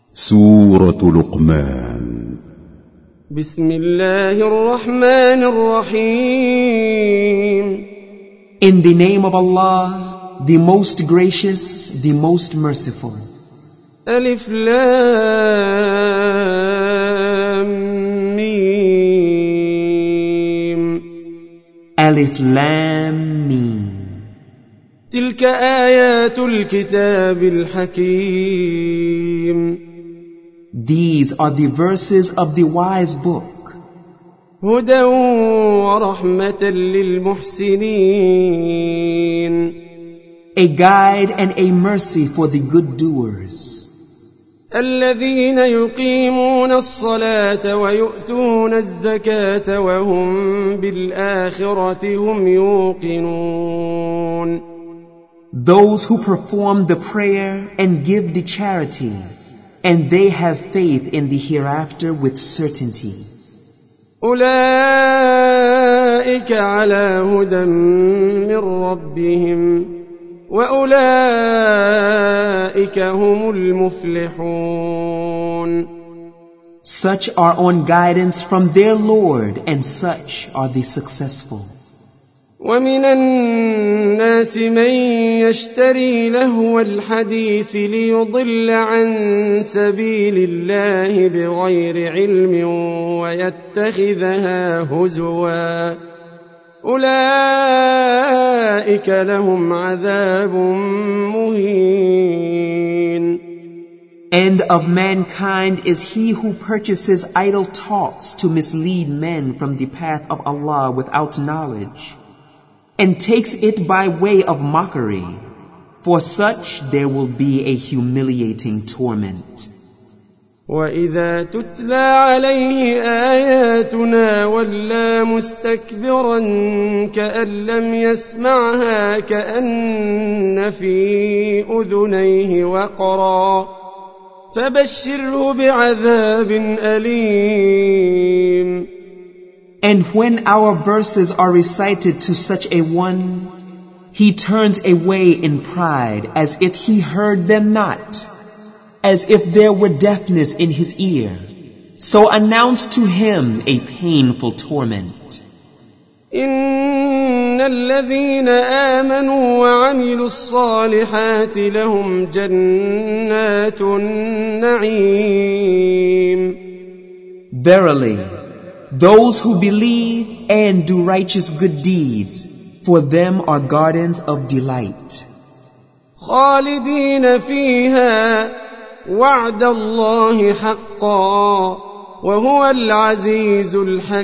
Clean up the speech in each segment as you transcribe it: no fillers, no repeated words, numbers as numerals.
سورة لقمان. بسم الله الرحمن الرحيم. In the name of Allah, the most gracious, the most merciful. ألف لام ميم. Alif Lam Mim. تلك آيات الكتاب الحكيم. These are the verses of the wise book. هدى ورحمة للمحسنين. A guide and a mercy for the good doers. الذين يقيمون الصلاة ويؤتون الزكاة وهم بالآخرة هم يوقنون. Those who perform the prayer and give the charity, and they have faith in the hereafter with certainty. أولئك على هدى من ربهم وأولئك هم المفلحون. Such are on guidance from their Lord, and such are the successful. ومن الناس من يشتري لهو الحديث ليضل عن سبيل الله بغير علم ويتخذها هزوا أولئك لهم عذاب مهين. And of mankind is he who purchases idle talks to mislead men from the path of Allah without knowledge, and takes it by way of mockery. For such there will be a humiliating torment. وَإِذَا تُتْلَى عَلَيْهِ آيَاتُنَا وَلَّى مُسْتَكْبِرًا كَأَن لَّمْ يَسْمَعْهَا كَأَنَّ فِي أُذُنَيْهِ وَقْرًا فَبَشِّرْهُ بِعَذَابٍ أَلِيمٍ. And when our verses are recited to such a one, he turns away in pride as if he heard them not, as if there were deafness in his ear. So announce to him a painful torment. إن الذين آمنوا وعملوا الصالحات لهم جنات النعيم. Verily, those who believe and do righteous good deeds, for them are gardens of delight. خالدين فيها وعد الله حقا وهو العزيز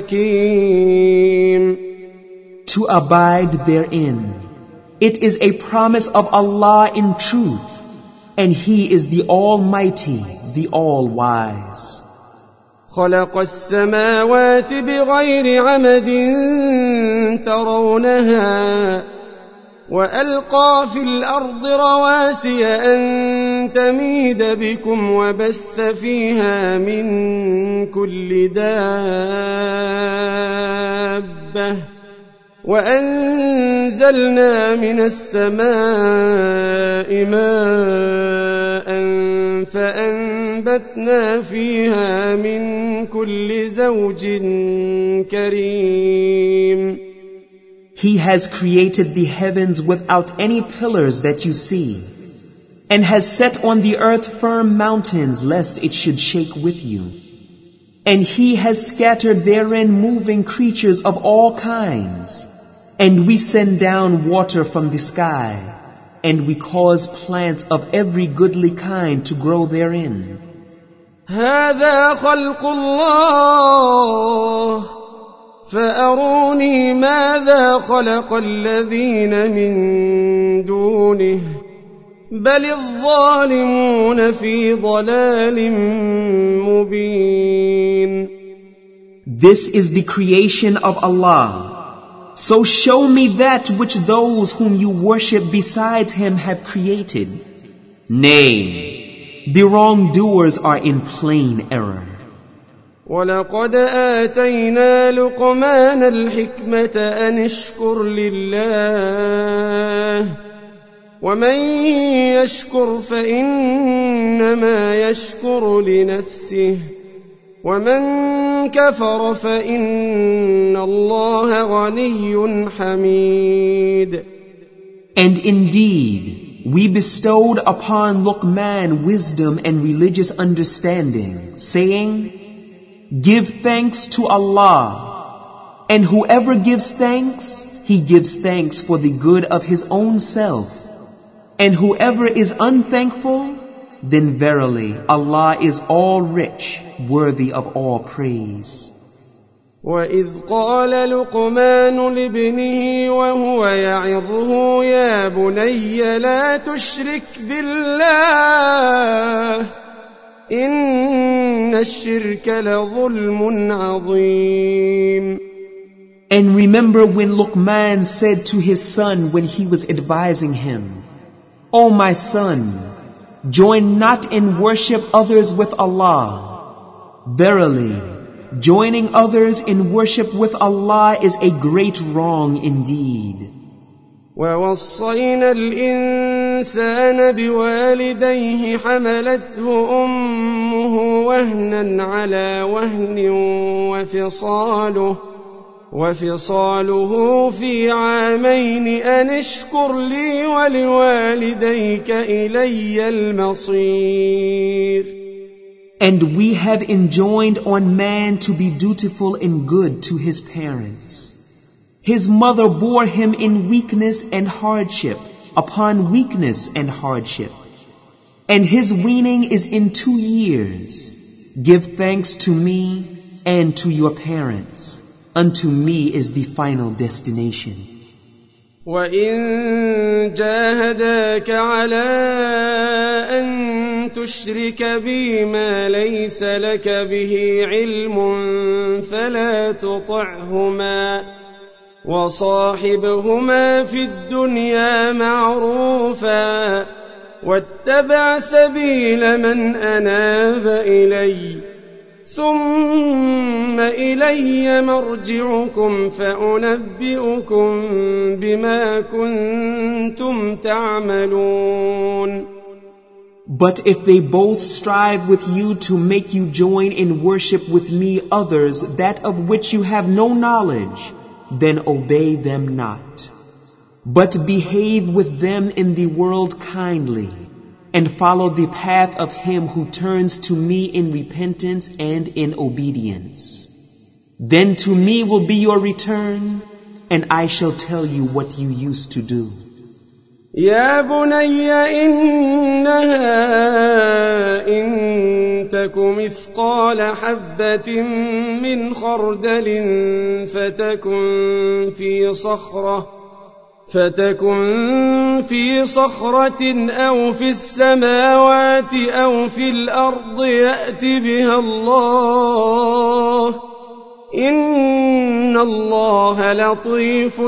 الحكيم. To abide therein, it is a promise of Allah in truth, and He is the Almighty, the All-Wise. خلق السماوات بغير عمد ترونها وألقى في الأرض رواسي أن تميد بكم وبث فيها من كل دابة وأنزلنا من السماء ماء فأنبتنا فيها من كل زوج كريم. He has created the heavens without any pillars that you see, and has set on the earth firm mountains lest it should shake with you. And He has scattered therein moving creatures of all kinds. And we send down water from the sky, and we cause plants of every goodly kind to grow therein. هذا خلق الله فأروني ماذا خلق الذين من دونه بل الظالمون في ضلال مبين. This is the creation of Allah. So show me that which those whom you worship besides Him have created. Nay, the wrongdoers are in plain error. وَلَقَدْ آتَيْنَا لُقْمَانَ الْحِكْمَةَ أَنِ اشْكُرْ لِلَّهِ ومن يشكر فإنما يشكر لنفسه ومن كفر فإن الله غني حميد. And indeed, we bestowed upon Luqman wisdom and religious understanding, saying, "Give thanks to Allah, and whoever gives thanks, he gives thanks for the good of his own self. And whoever is unthankful, then verily Allah is all rich, worthy of all praise." وَإِذْ قَالَ لُقْمَانُ لِابْنِهِ وَهُوَ يَعِظُهُ يَا بُنَيَّ لَا تُشْرِكْ بِاللَّهِ إِنَّ الشِّرْكَ لَظُلْمٌ عَظِيمٌ. And remember when Luqman said to his son when he was advising him, "O my son, join not in worship others with Allah. Verily, joining others in worship with Allah is a great wrong indeed." وَوَصَّيْنَا الْإِنسَانَ بِوَالِدَيْهِ حَمَلَتْهُ أُمُّهُ وَهْنًا عَلَى وَهْنٍ وفصاله في عامين أن اشكر لي ولوالديك إلي المصير. And we have enjoined on man to be dutiful and good to his parents. His mother bore him in weakness and hardship upon weakness and hardship. And his weaning is in 2 years. Give thanks to me and to your parents. Unto me is the final destination. وَإِن جَاهَدَاكَ عَلَىٰ أَن تُشْرِكَ بِي مَا لَيْسَ لَكَ بِهِ عِلْمٌ فَلَا تُطِعْهُمَا وَصَاحِبْهُمَا فِي الدُّنْيَا مَعْرُوفًا وَاتَّبِعْ سَبِيلَ مَنْ أَنَابَ إِلَيَّ ثُمَّ إِلَيَّ مَرْجِعُكُمْ فَأُنَبِّئُكُم بِمَا كُنتُمْ تَعْمَلُونَ. But if they both strive with you to make you join in worship with me others, that of which you have no knowledge, then obey them not. But behave with them in the world kindly, and follow the path of him who turns to me in repentance and in obedience. Then to me will be your return, and I shall tell you what you used to do. يا بني إنها إن تك مثقال حبة من خردل فتكن في صخرة أو في السماوات أو في الأرض يأت بها الله إن الله لطيف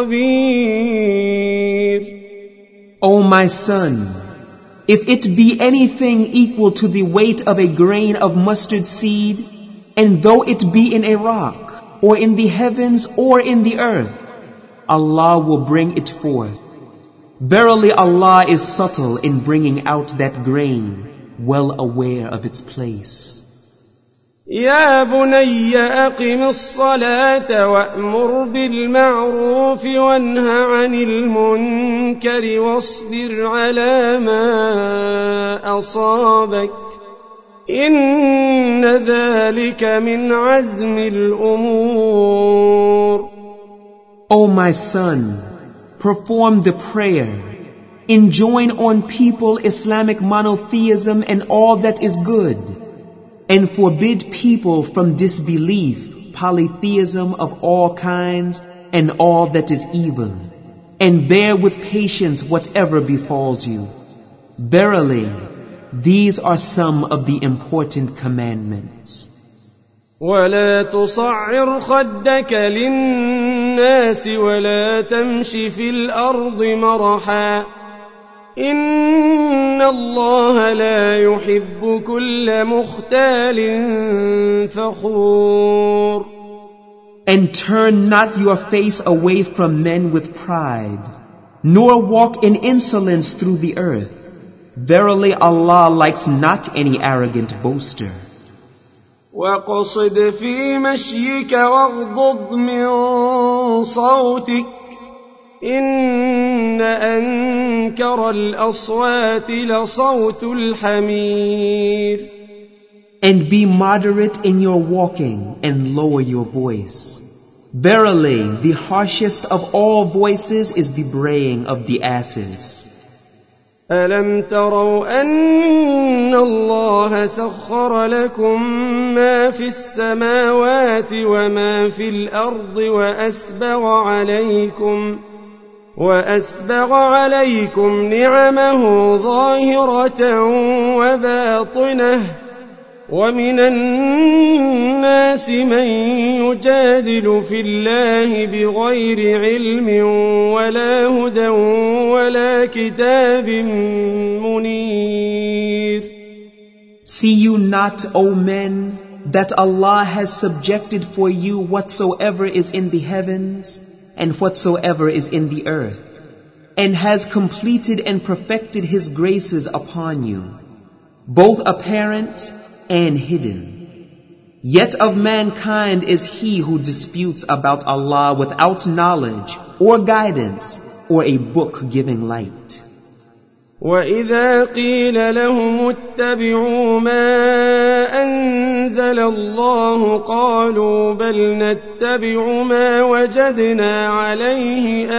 خبير. O my son, if it be anything equal to the weight of a grain of mustard seed, and though it be in a rock, or in the heavens, or in the earth, Allah will bring it forth. Verily Allah is subtle in bringing out that grain, well aware of its place. يا بني أقم الصلاة وأمر بالمعروف وانه عن المنكر واصبر على ما أصابك إن ذلك من عزم الأمور. O my son, perform the prayer, enjoin on people Islamic monotheism and all that is good, and forbid people from disbelief, polytheism of all kinds, and all that is evil, and bear with patience whatever befalls you. Verily, these are some of the important commandments. ولا تصعر خدك للناس ولا تمش في الأرض مرحا إن الله لا يحب كل مختال فخور. And turn not your face away from men with pride, nor walk in insolence through the earth. Verily Allah likes not any arrogant boaster. وَاقْصِدْ فِي مَشْيِكَ وَاغْضُضْ مِنْ صَوْتِكَ إِنَّ أَنْكَرَ الْأَصْوَاتِ لَصَوْتُ الْحَمِيرِ. And be moderate in your walking and lower your voice. Verily, the harshest of all voices is the braying of the asses. أَلَمْ تَرَوْا أَنَّ اللَّهَ سَخَّرَ لَكُم مَّا فِي السَّمَاوَاتِ وَمَا فِي الْأَرْضِ وَأَسْبَغَ عَلَيْكُمْ نِعَمَهُ ظَاهِرَةً وَبَاطِنَةً وَمِنَ النَّاسِ مَن يُجَادِلُ فِي اللَّهِ بِغَيْرِ عِلْمٍ وَلَا هُدًى وَلَا كِتَابٍ مُنِيرٍ. See you not, O men, that Allah has subjected for you whatsoever is in the heavens and whatsoever is in the earth, and has completed and perfected His graces upon you, both apparent and hidden. Yet of mankind is he who disputes about Allah without knowledge or guidance or a book giving light. وَإِذَا قِيلَ لَهُمُ اتَّبِعُوا مَا أَنزَلَ اللَّهُ قَالُوا بَلْ نَتَّبِعُ مَا وَجَدْنَا عَلَيْهِ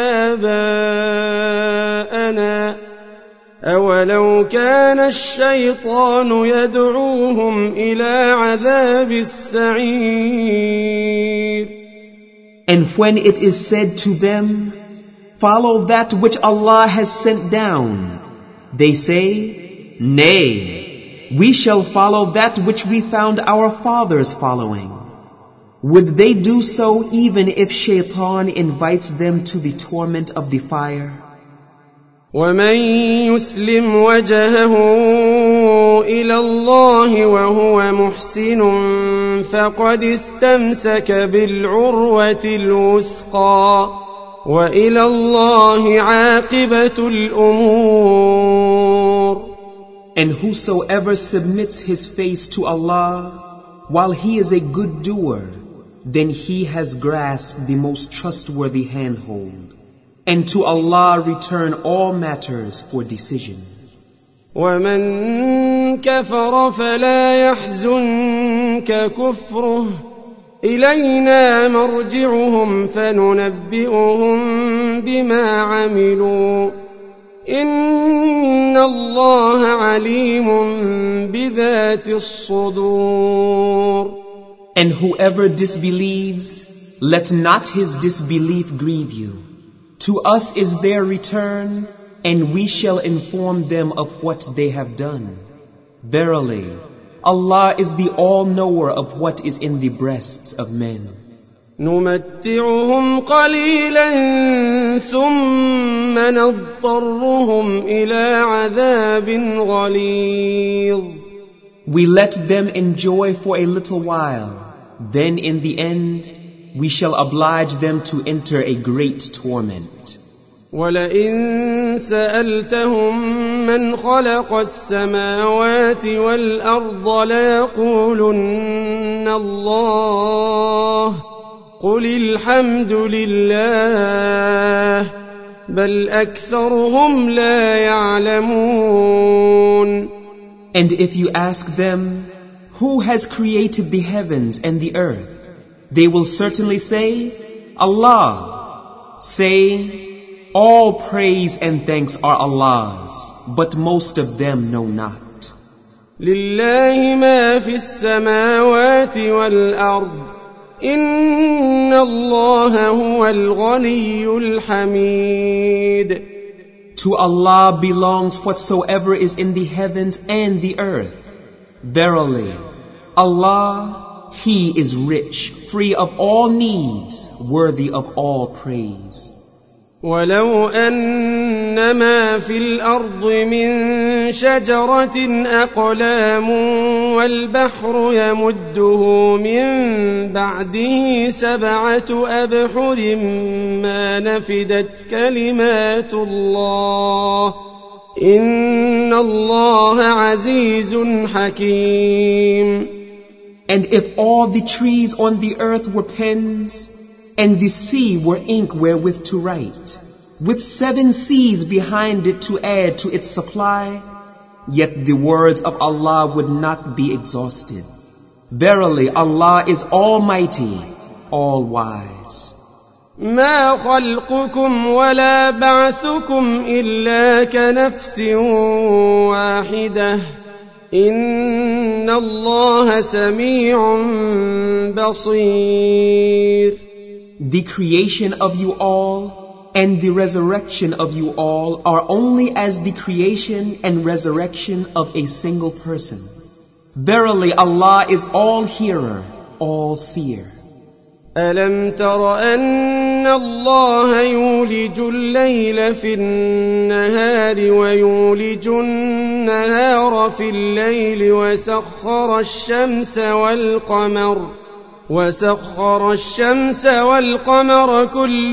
آبَاءَنَا أَوَلَوْ كَانَ الشَّيْطَانُ يَدْعُوهُمْ إِلَى عَذَابِ السَّعِيرِ. And when it is said to them, follow that which Allah has sent down, they say, nay, we shall follow that which we found our fathers following. Would they do so even if Shaitan invites them to the torment of the fire? وَمَن يُسْلِمْ وَجْهَهُ إِلَى اللَّهِ وَهُوَ مُحْسِنٌ فَقَدِ اسْتَمْسَكَ بِالْعُرْوَةِ الْوُثْقَى وَإِلَى اللَّهِ عَاقِبَةُ الْأُمُورِ. And whosoever submits his face to Allah while he is a good doer, then he has grasped the most trustworthy handhold. And to Allah return all matters for decision. وَمَن كَفَرَ فَلَا يَحْزُنكَ كُفْرُهُ إِلَيْنَا مَرْجِعُهُمْ فَنُنَبِّئُهُم بِمَا عَمِلُوا إِنَّ اللَّهَ عَلِيمٌ بِذَاتِ الصُّدُورِ. And whoever disbelieves, let not his disbelief grieve you. To us is their return, and we shall inform them of what they have done. Verily, Allah is the all-knower of what is in the breasts of men. نُمَتِّعُهُمْ قَلِيلًا ثُمَّ نَضْطَرُّهُمْ إِلَى عَذَابٍ غَلِيظٍ. We let them enjoy for a little while, then in the end, we shall oblige them to enter a great torment. وَلَئِن سَأَلْتَهُم مَّنْ خَلَقَ السَّمَاوَاتِ وَالْأَرْضَ لَيَقُولُنَّ اللَّهُ قُلِ الْحَمْدُ لِلَّهِ بَلْ أَكْثَرُهُمْ لَا يَعْلَمُونَ. And if you ask them, who has created the heavens and the earth? They will certainly say, Allah. Say, all praise and thanks are Allah's, but most of them know not. لِلَّهِ مَا فِي السَّمَاوَاتِ وَالْأَرْضِ إِنَّ اللَّهَ هُوَ الْغَنِيُّ الْحَمِيدُ. To Allah belongs whatsoever is in the heavens and the earth. Verily, Allah, He is rich, free of all needs, worthy of all praise. وَلَوْ أَنَّ مَا فِي الْأَرْضِ مِن شَجَرَةٍ أَقْلَامٌ والبحر يمده من بعده 7 أبحر ما نفدت كلمات الله إن الله عزيز حكيم. And if all the trees on the earth were pens, and the sea were ink wherewith to write, with 7 seas behind it to add to its supply, yet the words of Allah would not be exhausted. Verily, Allah is Almighty, All-Wise. ما خلقكم ولا بعثكم إلا كنفس واحدة إن الله سميع بصير. The creation of you all and the resurrection of you all are only as the creation and resurrection of a single person. Verily, Allah is all-hearer, all-seer. ألم تر أن الله يولج الليل في النهار ويولج النهار في الليل وسخر الشمس والقمر كل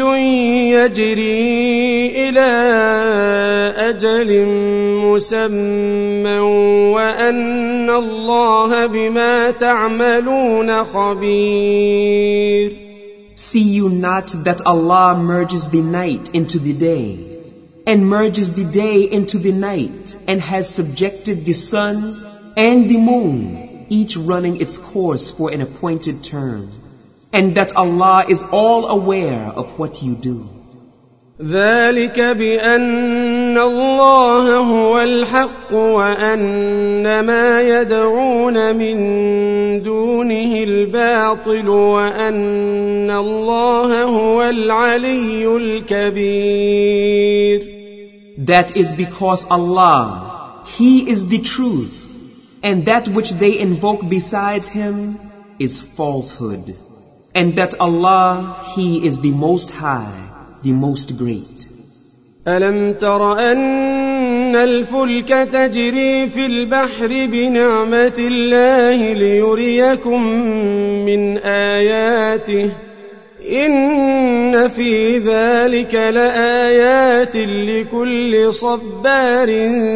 يجري إلى أجل مسمى وأن الله بما تعملون خبير. See you not that Allah merges the night into the day, and merges the day into the night, and has subjected the sun and the moon, each running its course for an appointed term, and that Allah is all aware of what you do. ذلك بأن الله هو الحق وأن ما يدعون من دونه الباطل وأن الله هو العلي الكبير. That is because Allah, He is the truth, and that which they invoke besides Him is falsehood, and that Allah, He is the Most High, the Most Great. ألم تر أن الفلك تجري في البحر بنعمة الله ليريكم من آياته إن في ذلك لآيات لكل صبار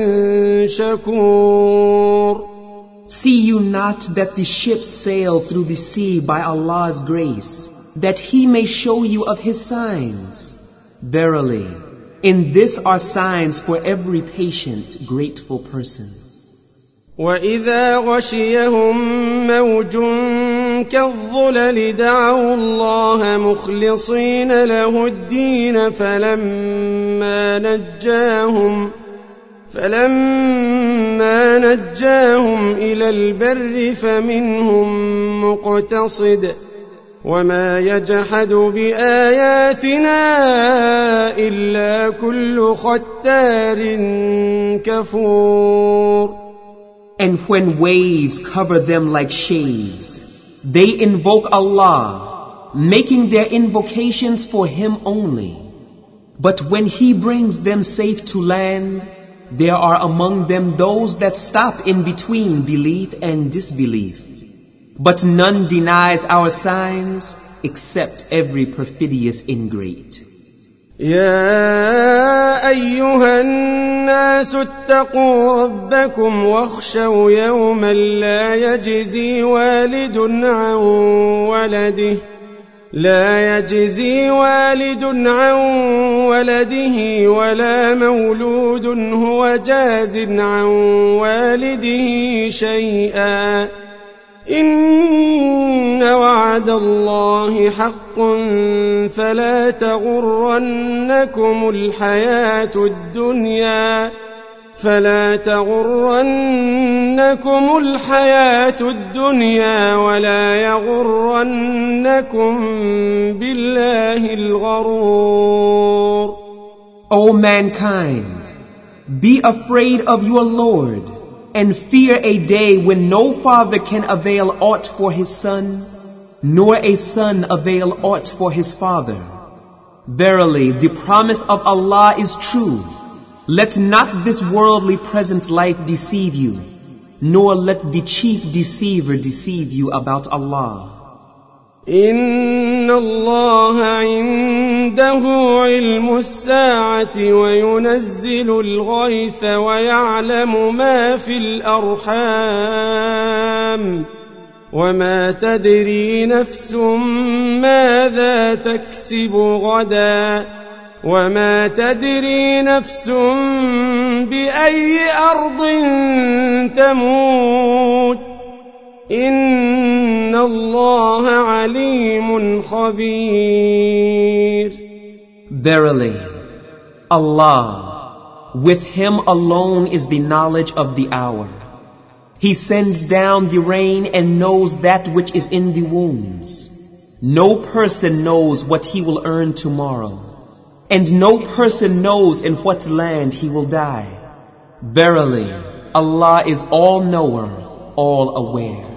شكور. See you not that the ships sail through the sea by Allah's grace, that He may show you of His signs? Verily, in this are signs for every patient, grateful person. وإذا غشيهم موج كالظلل دعوا الله مخلصين له الدين فلما نجاهم إلى البر فمنهم مقتصد وما يجحد بآياتنا إلا كل ختار كفور. And when waves cover them like shades, they invoke Allah, making their invocations for Him only. But when He brings them safe to land, there are among them those that stop in between belief and disbelief. But none denies our signs except every perfidious ingrate. يا أيها الناس اتقوا ربكم واخشوا يوما لا يجزي والد عن ولده ولا مولود هو جاز عن والده شيئا إن وعد الله حق فلا تغرنكم الحياة الدنيا ولا يغرنكم بالله الغرور. O mankind, be afraid of your Lord, and fear a day when no father can avail aught for his son, nor a son avail aught for his father. Verily, the promise of Allah is true. Let not this worldly present life deceive you. nor let the chief deceiver deceive you about Allah. إن الله عنده علم الساعة وينزل الغيث ويعلم ما في الأرحام وما تدري نفس ماذا تكسب غدا وما تدري نفس بأي أرض تموت إن الله عليم خبير. Verily, Allah, with Him alone is the knowledge of the hour. He sends down the rain and knows that which is in the wombs. No person knows what he will earn tomorrow, and no person knows in what land he will die. Verily, Allah is all-knower, all-aware.